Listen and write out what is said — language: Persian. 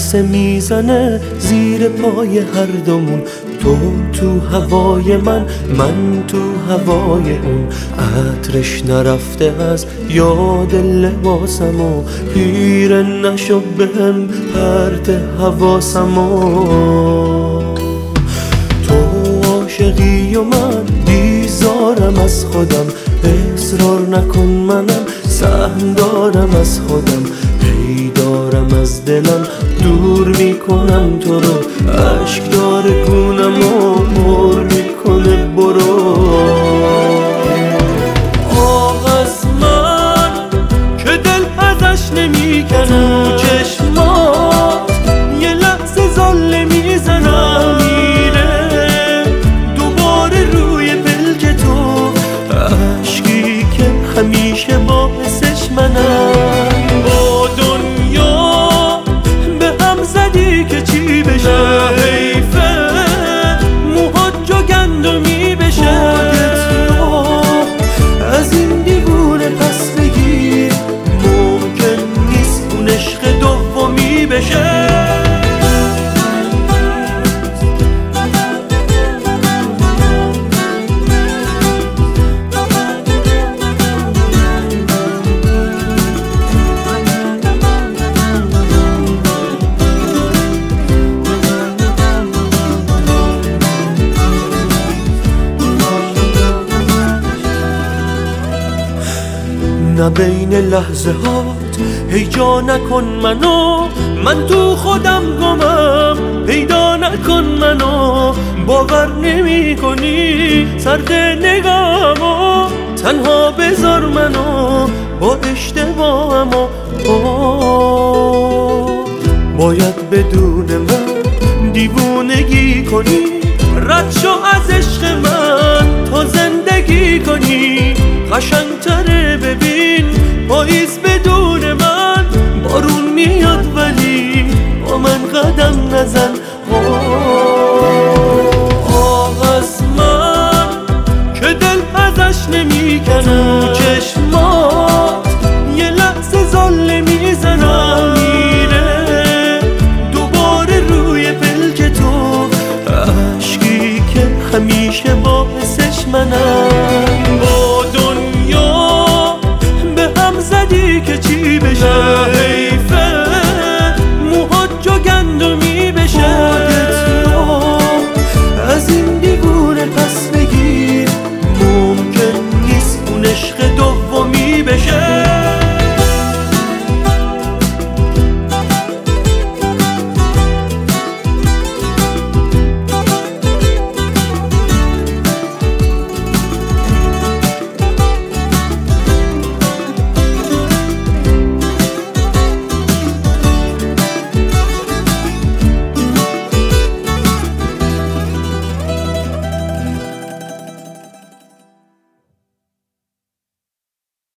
عکس میزنه زیر پای هر دومون، تو هوای من تو هوای اون. عطرش نرفته از یاد لباسم و پیر نشو بهم پرت حواسم. تو عاشقی و من بیزارم از خودم، اصرار نکن منم سهم دارم از خودم. هی دارم از دلم دور میکنم تو رو، عشق داره گونم و پر میکنه برو. آه از من که دل ازش نمیکنه، تو چشمات یه لحظه زل میزنم، میره دوباره روی پلک تو، عشقی که همیشه باعثش منم. با دنیا به هم زدی که چی بشه، حیفه موهات جو گندمی بشه. از این دیوونه پس بگیر، ممکن نیست اون عشق دومی بشه. نه بین لحظه هات هیجا نکن منو، من تو خودم گمم، پیدا نکن منو. باور نمی کنی سرد نگاهمو، تنها بذار منو با اشتباهم. باید بدون من دیوونگی کنی، رد شو از عشق من تا زندگی کنی. قشنگتره ببین پاییز بدون من، بارون میاد ولی با من قدم نزن. آه از من که دل ازش نمیکنه، تو چشمات یه لحظه زل میزنم، میره دوباره روی پلک تو، عشقی که همیشه باعثش منم.